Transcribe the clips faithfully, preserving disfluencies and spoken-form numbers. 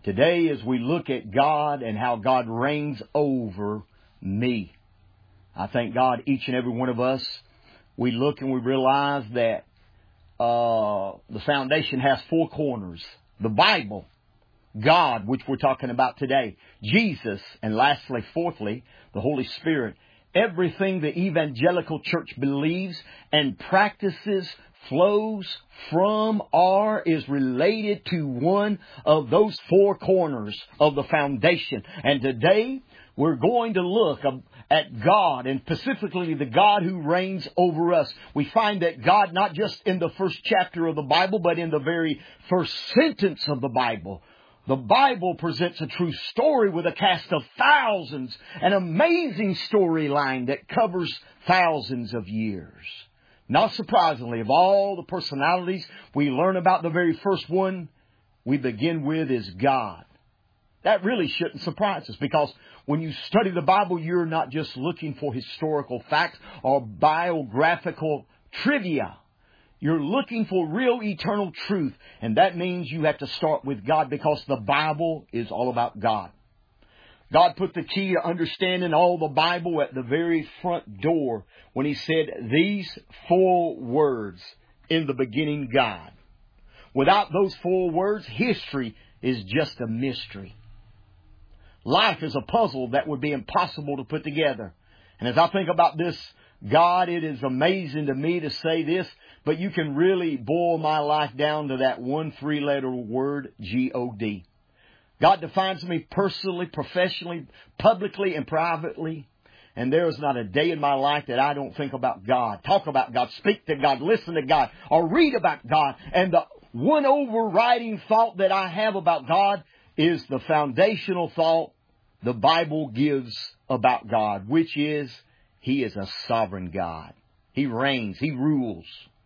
Today, as we look at God and how God reigns over me, I thank God each and every one of us, we look and we realize that uh, the foundation has four corners. The Bible, God, which we're talking about today, Jesus, and lastly, fourthly, the Holy Spirit. Everything the evangelical church believes and practices flows from or is related to one of those four corners of the foundation. And today we're going to look at God, and specifically the God who reigns over us. We find that God, not just in the first chapter of the Bible, but in the very first sentence of the Bible. The Bible presents a true story with a cast of thousands, an amazing storyline that covers thousands of years. Not surprisingly, of all the personalities we learn about, the very first one we begin with is God. That really shouldn't surprise us, because when you study the Bible, you're not just looking for historical facts or biographical trivia. You're looking for real eternal truth. And that means you have to start with God, because the Bible is all about God. God put the key to understanding all the Bible at the very front door when He said these four words, in the beginning God. Without those four words, history is just a mystery. Life is a puzzle that would be impossible to put together. And as I think about this God, it is amazing to me to say this, but you can really boil my life down to that one three-letter word, G O D. God defines me personally, professionally, publicly, and privately. And there is not a day in my life that I don't think about God, talk about God, speak to God, listen to God, or read about God. And the one overriding thought that I have about God is the foundational thought the Bible gives about God, which is He is a sovereign God. He reigns. He rules.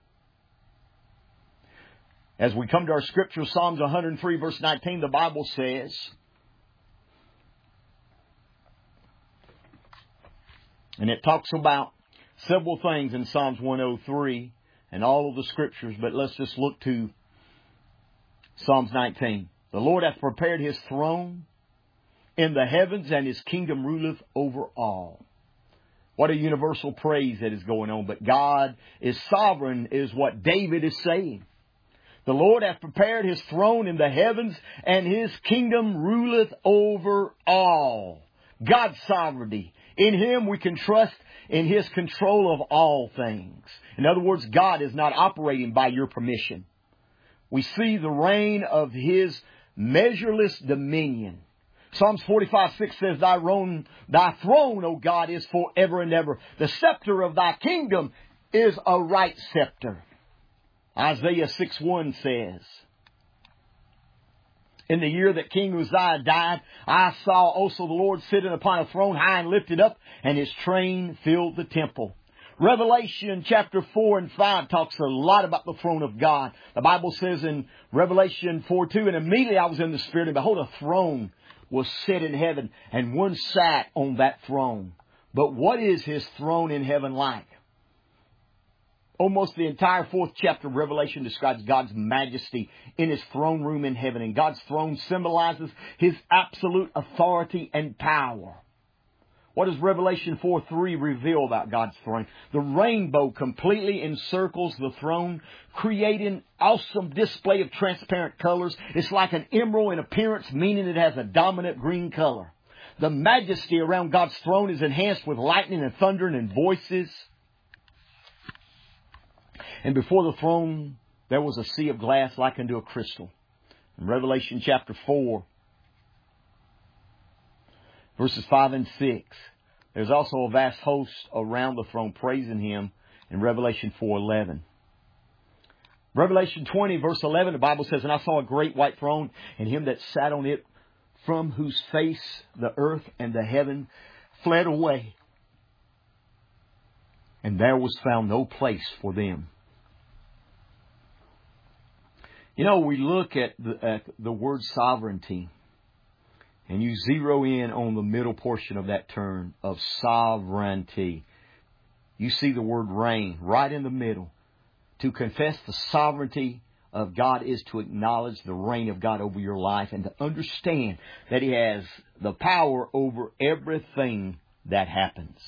As we come to our scripture, Psalms one hundred three, verse nineteen, the Bible says, and it talks about several things in Psalms one oh three and all of the scriptures, but let's just look to Psalms nineteen. The Lord hath prepared His throne in the heavens, and His kingdom ruleth over all. What a universal praise that is going on. But God is sovereign, is what David is saying. The Lord hath prepared His throne in the heavens, and His kingdom ruleth over all. God's sovereignty. In Him we can trust in His control of all things. In other words, God is not operating by your permission. We see the reign of His measureless dominion. Psalms forty-five six says, Thy throne, thy throne, O God, is forever and ever. The scepter of Thy kingdom is a right scepter. Isaiah six one says, In the year that King Uzziah died, I saw also the Lord sitting upon a throne high and lifted up, and His train filled the temple. Revelation chapter four and five talks a lot about the throne of God. The Bible says in Revelation four two, And immediately I was in the Spirit, and behold, a throne was set in heaven, and one sat on that throne. But what is His throne in heaven like? Almost the entire fourth chapter of Revelation describes God's majesty in His throne room in heaven. And God's throne symbolizes His absolute authority and power. What does Revelation four three reveal about God's throne? The rainbow completely encircles the throne, creating an awesome display of transparent colors. It's like an emerald in appearance, meaning it has a dominant green color. The majesty around God's throne is enhanced with lightning and thundering and voices. And before the throne, there was a sea of glass like unto a crystal. In Revelation chapter four, verses five and six, there's also a vast host around the throne praising Him in Revelation four eleven. Revelation twenty, verse eleven, the Bible says, And I saw a great white throne, and Him that sat on it, from whose face the earth and the heaven fled away. And there was found no place for them. You know, we look at the, at the word sovereignty, and you zero in on the middle portion of that term of sovereignty. You see the word reign right in the middle. To confess the sovereignty of God is to acknowledge the reign of God over your life and to understand that He has the power over everything that happens.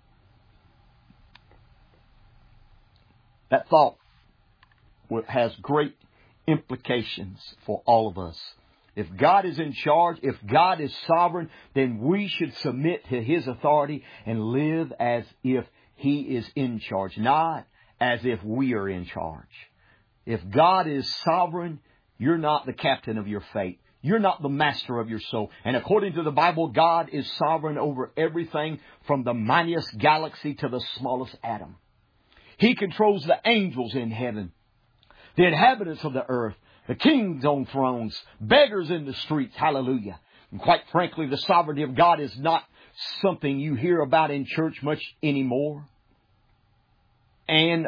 That thought has great implications for all of us. If God is in charge, if God is sovereign, then we should submit to His authority and live as if He is in charge, not as if we are in charge. If God is sovereign, you're not the captain of your fate. You're not the master of your soul. And according to the Bible, God is sovereign over everything from the mightiest galaxy to the smallest atom. He controls the angels in heaven, the inhabitants of the earth, the kings on thrones, beggars in the streets. Hallelujah. And quite frankly, the sovereignty of God is not something you hear about in church much anymore. And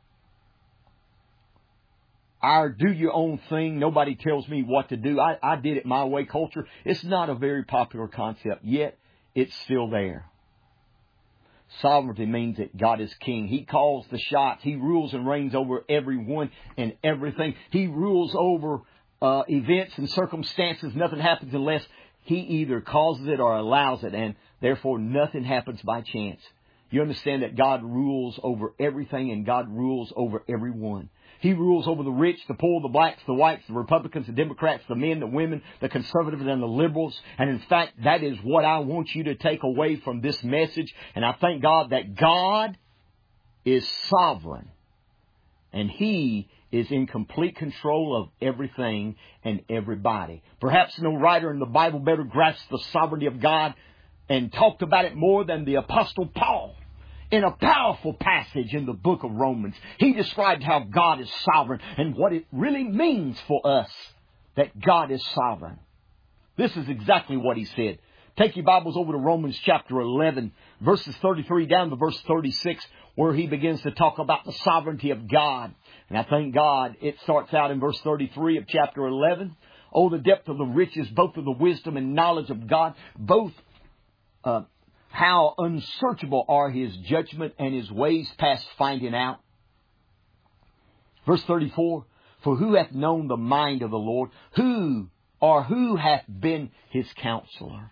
our do your own thing, nobody tells me what to do, I, I did it my way culture, it's not a very popular concept, yet it's still there. Sovereignty means that God is king. He calls the shots. He rules and reigns over everyone and everything. He rules over uh, events and circumstances. Nothing happens unless He either causes it or allows it, and therefore nothing happens by chance. You understand that God rules over everything and God rules over everyone. He rules over the rich, the poor, the blacks, the whites, the Republicans, the Democrats, the men, the women, the conservatives, and the liberals. And in fact, that is what I want you to take away from this message. And I thank God that God is sovereign. And He is in complete control of everything and everybody. Perhaps no writer in the Bible better grasped the sovereignty of God and talked about it more than the Apostle Paul. In a powerful passage in the book of Romans, he described how God is sovereign and what it really means for us that God is sovereign. This is exactly what he said. Take your Bibles over to Romans chapter eleven, verses thirty-three down to verse thirty-six, where he begins to talk about the sovereignty of God. And I thank God it starts out in verse thirty-three of chapter eleven. Oh, the depth of the riches, both of the wisdom and knowledge of God, both uh how unsearchable are His judgment and His ways past finding out. Verse thirty-four, for who hath known the mind of the Lord? Who or who hath been His counselor?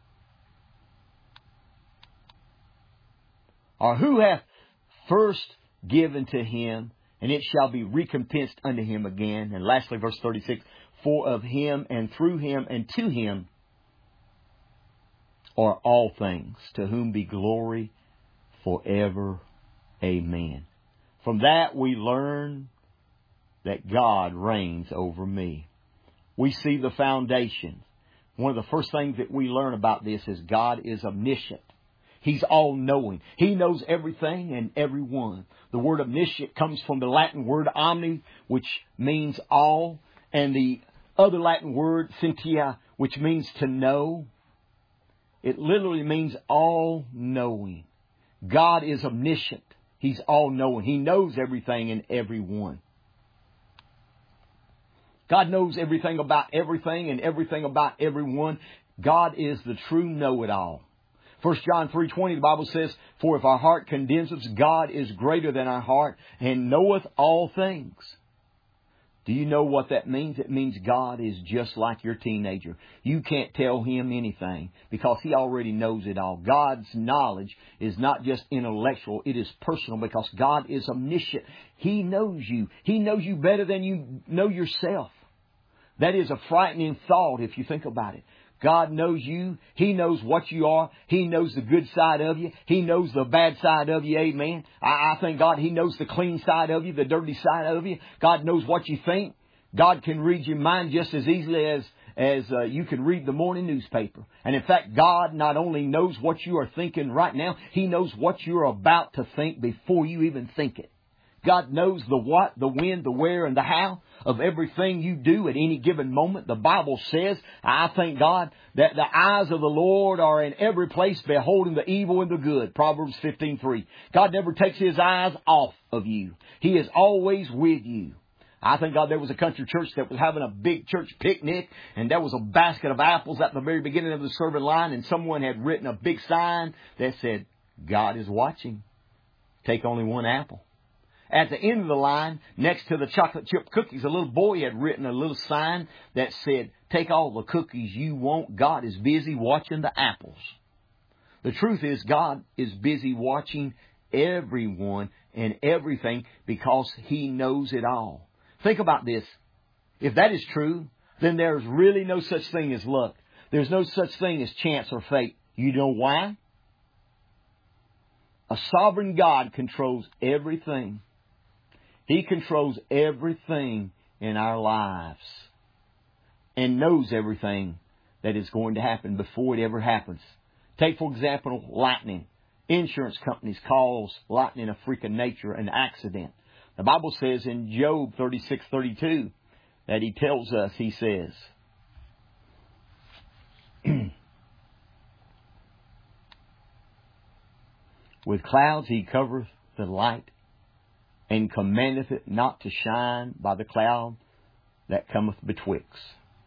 Or who hath first given to Him, and it shall be recompensed unto Him again? And lastly, verse thirty-six, for of Him and through Him and to Him are all things, to whom be glory forever. Amen. From that we learn that God reigns over me. We see the foundation. One of the first things that we learn about this is God is omniscient. He's all-knowing. He knows everything and everyone. The word omniscient comes from the Latin word omni, which means all, and the other Latin word, scientia, which means to know. It literally means all-knowing. God is omniscient. He's all-knowing. He knows everything and everyone. God knows everything about everything and everything about everyone. God is the true know-it-all. First John three twenty, the Bible says, for if our heart condemns us, God is greater than our heart and knoweth all things. Do you know what that means? It means God is just like your teenager. You can't tell him anything because he already knows it all. God's knowledge is not just intellectual, it is personal because God is omniscient. He knows you. He knows you better than you know yourself. That is a frightening thought if you think about it. God knows you. He knows what you are. He knows the good side of you. He knows the bad side of you. Amen. I, I thank God He knows the clean side of you, the dirty side of you. God knows what you think. God can read your mind just as easily as, as uh, you can read the morning newspaper. And in fact, God not only knows what you are thinking right now, He knows what you're about to think before you even think it. God knows the what, the when, the where, and the how of everything you do at any given moment. The Bible says, I thank God, that the eyes of the Lord are in every place, beholding the evil and the good. Proverbs fifteen three. God never takes His eyes off of you. He is always with you. I thank God there was a country church that was having a big church picnic, and there was a basket of apples at the very beginning of the serving line, and someone had written a big sign that said, God is watching. Take only one apple. At the end of the line, next to the chocolate chip cookies, a little boy had written a little sign that said, take all the cookies you want. God is busy watching the apples. The truth is, God is busy watching everyone and everything because He knows it all. Think about this. If that is true, then there's really no such thing as luck. There's no such thing as chance or fate. You know why? A sovereign God controls everything. He controls everything in our lives and knows everything that is going to happen before it ever happens. Take, for example, lightning. Insurance companies cause lightning a freak of nature, an accident. The Bible says in Job thirty-six thirty-two that He tells us, He says, with clouds He covereth the light, and commandeth it not to shine by the cloud that cometh betwixt.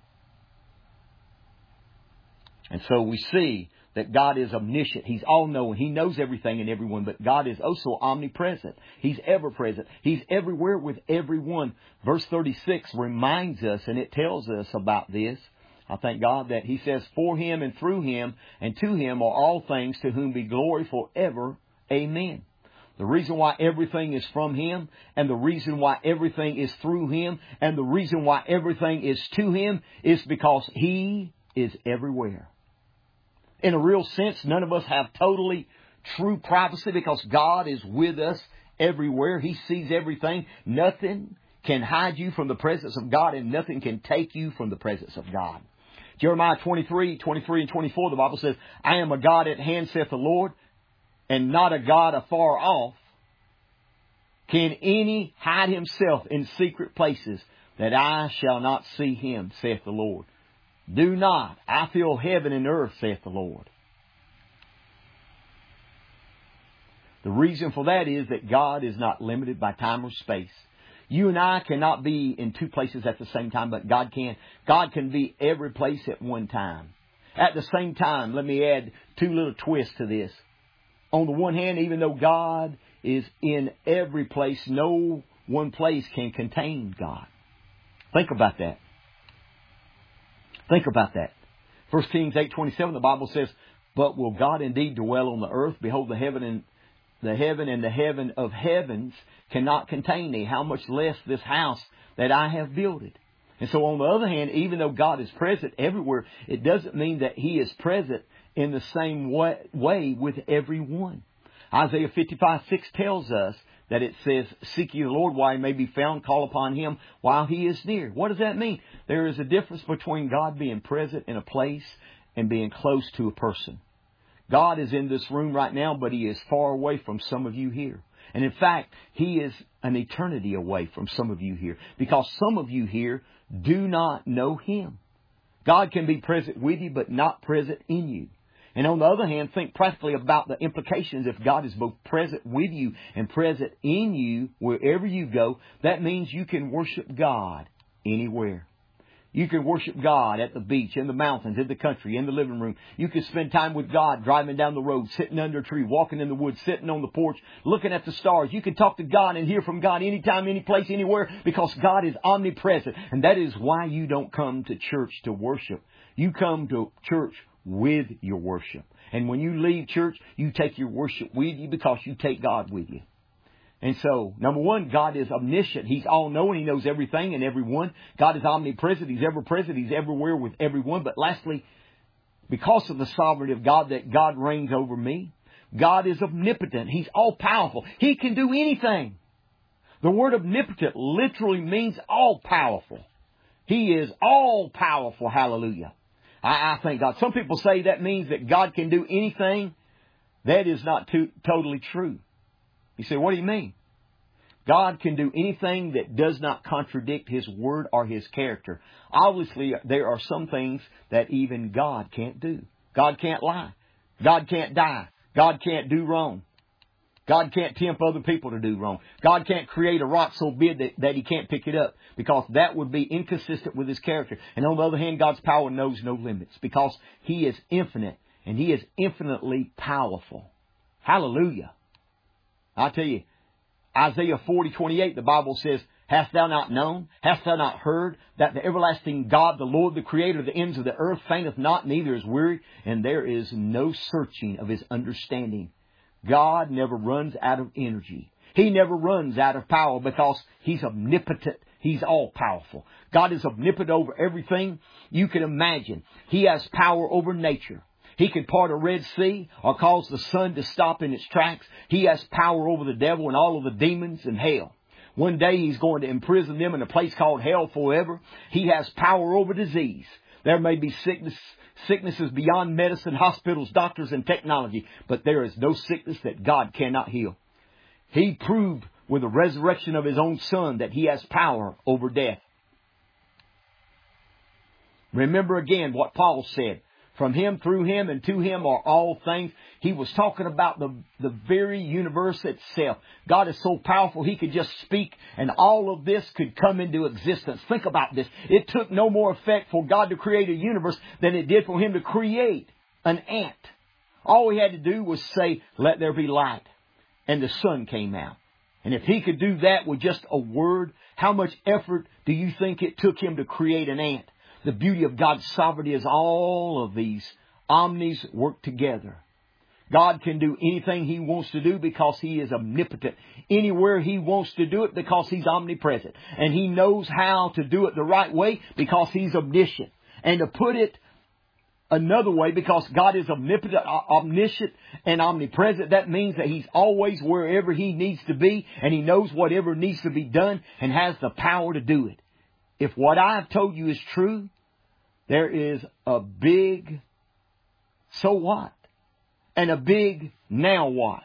And so we see that God is omniscient. He's all-knowing. He knows everything and everyone. But God is also omnipresent. He's ever-present. He's everywhere with everyone. Verse thirty-six reminds us, and it tells us about this. I thank God that He says, for Him and through Him and to Him are all things, to whom be glory forever. Amen. The reason why everything is from Him, and the reason why everything is through Him, and the reason why everything is to Him is because He is everywhere. In a real sense, none of us have totally true privacy because God is with us everywhere. He sees everything. Nothing can hide you from the presence of God, and nothing can take you from the presence of God. Jeremiah twenty-three, twenty-three and twenty-four, the Bible says, I am a God at hand, saith the Lord, and not a God afar off. Can any hide himself in secret places, that I shall not see Him, saith the Lord? Do not. I fill heaven and earth, saith the Lord. The reason for that is that God is not limited by time or space. You and I cannot be in two places at the same time, but God can. God can be every place at one time. At the same time, let me add two little twists to this. On the one hand, even though God is in every place, no one place can contain God. Think about that. Think about that. First Kings eight twenty-seven, the Bible says, but will God indeed dwell on the earth? Behold, the heaven and the heaven and the heaven of heavens cannot contain thee. How much less this house that I have builded? And so on the other hand, even though God is present everywhere, it doesn't mean that He is present in the same way, way with everyone. Isaiah fifty-five six tells us that it says, seek ye the Lord while He may be found, call upon Him while He is near. What does that mean? There is a difference between God being present in a place and being close to a person. God is in this room right now, but He is far away from some of you here. And in fact, He is an eternity away from some of you here, because some of you here do not know Him. God can be present with you, but not present in you. And on the other hand, think practically about the implications. If God is both present with you and present in you wherever you go, that means you can worship God anywhere. You can worship God at the beach, in the mountains, in the country, in the living room. You can spend time with God driving down the road, sitting under a tree, walking in the woods, sitting on the porch, looking at the stars. You can talk to God and hear from God anytime, any place, anywhere, because God is omnipresent. And that is why you don't come to church to worship. You come to church with your worship. And when you leave church, you take your worship with you because you take God with you. And so, number one, God is omniscient. He's all-knowing. He knows everything and everyone. God is omnipresent. He's ever-present. He's everywhere with everyone. But lastly, because of the sovereignty of God, that God reigns over me, God is omnipotent. He's all-powerful. He can do anything. The word omnipotent literally means all-powerful. He is all-powerful. Hallelujah. I, I thank God. Some people say that means that God can do anything. That is not too, totally true. You say, what do you mean? God can do anything that does not contradict His word or His character. Obviously, there are some things that even God can't do. God can't lie. God can't die. God can't do wrong. God can't tempt other people to do wrong. God can't create a rock so big that, that He can't pick it up, because that would be inconsistent with His character. And on the other hand, God's power knows no limits, because He is infinite and He is infinitely powerful. Hallelujah. I tell you, Isaiah forty twenty-eight, the Bible says, hast thou not known? Hast thou not heard that the everlasting God, the Lord, the Creator of the ends of the earth, fainteth not, neither is weary, and there is no searching of His understanding. God never runs out of energy. He never runs out of power because He's omnipotent. He's all powerful. God is omnipotent over everything you can imagine. He has power over nature. He can part a Red Sea or cause the sun to stop in its tracks. He has power over the devil and all of the demons and hell. One day He's going to imprison them in a place called hell forever. He has power over disease. There may be sickness, sicknesses beyond medicine, hospitals, doctors, and technology, but there is no sickness that God cannot heal. He proved with the resurrection of His own Son that He has power over death. Remember again what Paul said. From Him, through Him, and to Him are all things. He was talking about the, the very universe itself. God is so powerful He could just speak and all of this could come into existence. Think about this. It took no more effect for God to create a universe than it did for Him to create an ant. All He had to do was say, let there be light. And the sun came out. And if He could do that with just a word, how much effort do you think it took Him to create an ant? The beauty of God's sovereignty is all of these omnis work together. God can do anything He wants to do because He is omnipotent. Anywhere He wants to do it because He's omnipresent. And He knows how to do it the right way because He's omniscient. And to put it another way, because God is omnipotent, omniscient, and omnipresent, that means that He's always wherever He needs to be, and He knows whatever needs to be done and has the power to do it. If what I have told you is true, there is a big so what and a big now what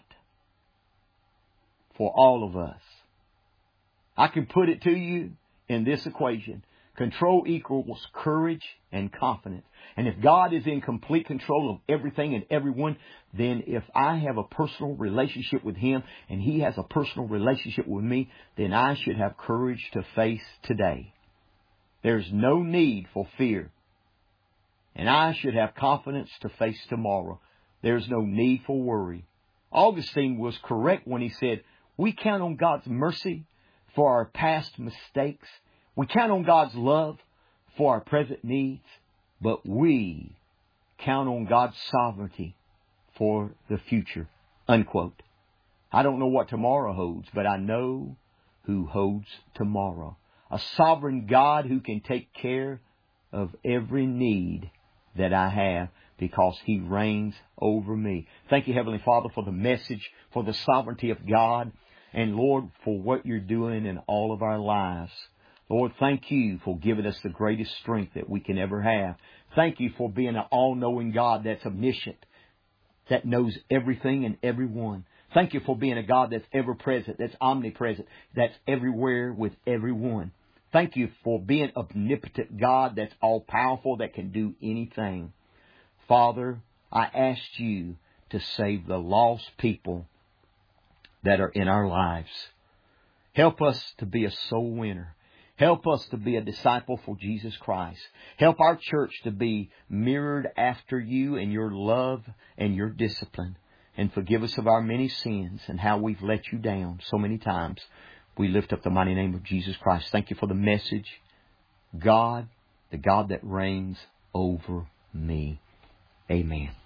for all of us. I can put it to you in this equation. Control equals courage and confidence. And if God is in complete control of everything and everyone, then if I have a personal relationship with Him and He has a personal relationship with me, then I should have courage to face today. There's no need for fear. And I should have confidence to face tomorrow. There's no need for worry. Augustine was correct when he said, we count on God's mercy for our past mistakes. We count on God's love for our present needs. But we count on God's sovereignty for the future. Unquote. I don't know what tomorrow holds, but I know who holds tomorrow. A sovereign God who can take care of every need that I have because He reigns over me. Thank you, Heavenly Father, for the message, for the sovereignty of God, and Lord, for what You're doing in all of our lives. Lord, thank You for giving us the greatest strength that we can ever have. Thank You for being an all-knowing God that's omniscient, that knows everything and everyone. Thank You for being a God that's ever-present, that's omnipresent, that's everywhere with everyone. Thank You for being omnipotent God that's all-powerful, that can do anything. Father, I ask You to save the lost people that are in our lives. Help us to be a soul winner. Help us to be a disciple for Jesus Christ. Help our church to be mirrored after You in Your love and Your discipline. And forgive us of our many sins and how we've let You down so many times. We lift up the mighty name of Jesus Christ. Thank You for the message. God, the God that reigns over me. Amen.